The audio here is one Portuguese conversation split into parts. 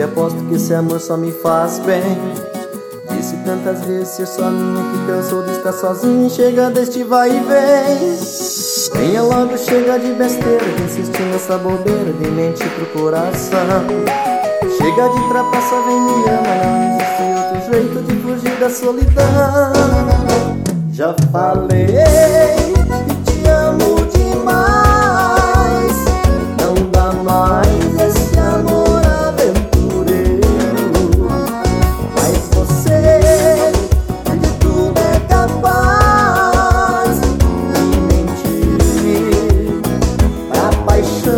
aposto que esse amor só me faz bem. Disse tantas vezes ser só minha que cansou de estar sozinho. Chega deste vai e vem. Venha logo, chega de besteira, de insistir nessa bobeira, de mentir pro coração. Chega de trapaça, vem me ama, não existe outro jeito de fugir da solidão. Já falei que te amo demais, não dá mais esse amor aventureiro. Mas você de tudo é capaz de mentir pra paixão,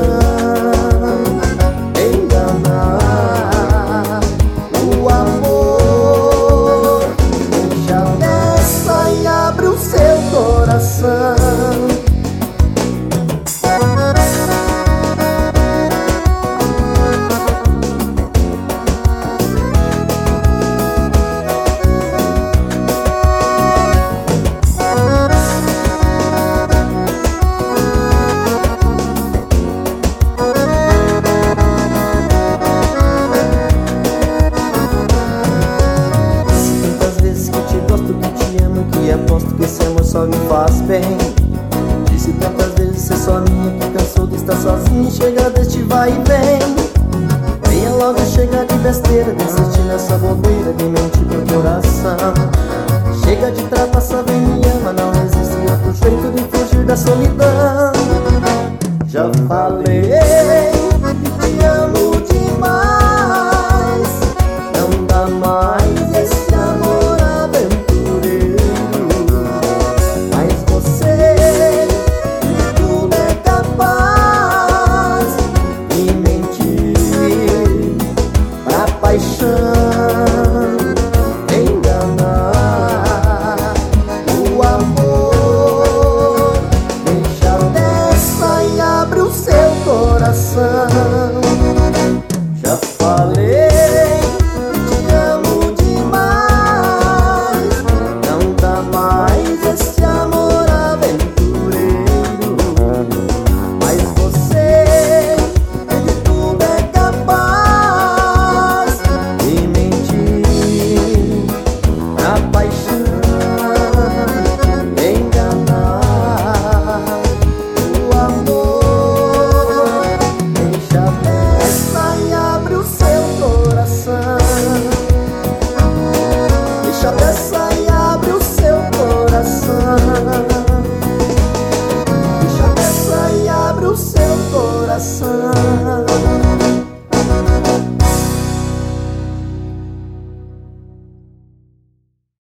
enganar o amor. Deixa dessa e abre o seu coração. E aposto que esse amor só me faz bem. Disse tantas vezes ser só minha que cansou de estar sozinho. Chega deste vai e vem. Venha logo, chega de besteira, de insistir nessa bobeira, de mentir pro coração. Chega de trapaça, vem me ama, não existe outro jeito de fugir da solidão. Já falei que te amo demais, não dá mais esse amor aventureiro. Paixão, enganar o amor. Deixa dessa e abre o seu coração. Já falei